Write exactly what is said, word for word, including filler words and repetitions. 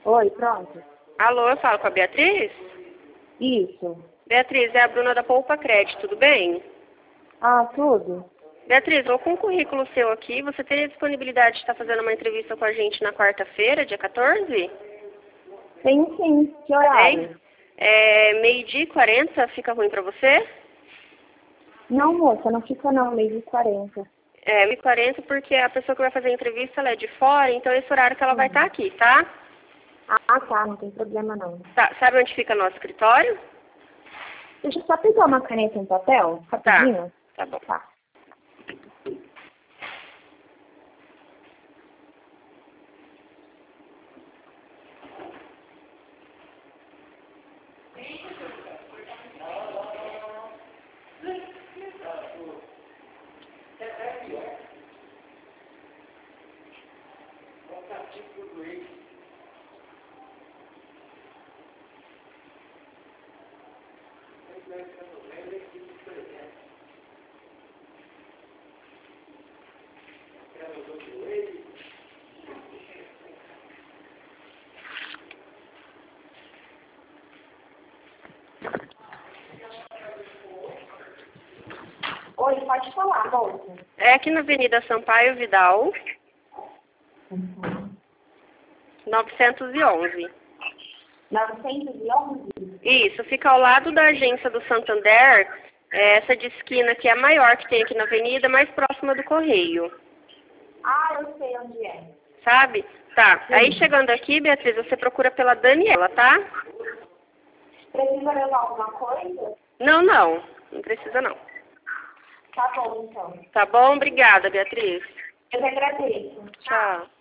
Oi, pronto. Alô, eu falo com a Beatriz? Isso. Beatriz, é a Bruna da Poupa Crédito, tudo bem? Ah, tudo? Beatriz, vou com um currículo seu aqui. Você teria disponibilidade de estar fazendo uma entrevista com a gente na quarta-feira, dia quatorze? Tem sim. Que horário? Tem? É, meio-dia e quarenta, fica ruim pra você? Não, moça, não fica não, meio e quarenta. É, meio e quarenta porque a pessoa que vai fazer a entrevista ela é de fora, então esse horário que ela vai estar aqui, tá? Ah, tá, não tem problema não. Tá, sabe onde fica nosso escritório? Deixa eu só pegar uma caneta em papel, Tá, rapidinho. tá bom. Tá. Oi, pode falar, moça. É aqui na Avenida Sampaio Vidal, Uhum. novecentos e onze. novecentos e onze? Isso, fica ao lado da agência do Santander, é essa de esquina que é a maior que tem aqui na avenida, mais próxima do Correio. Ah, eu sei onde é. Sabe? Tá. Sim. Aí chegando aqui, Beatriz, você procura pela Daniela, tá? Precisa levar alguma coisa? Não, não. Não precisa não. Tá bom, então. Tá bom? Obrigada, Beatriz. Eu que agradeço. Tchau.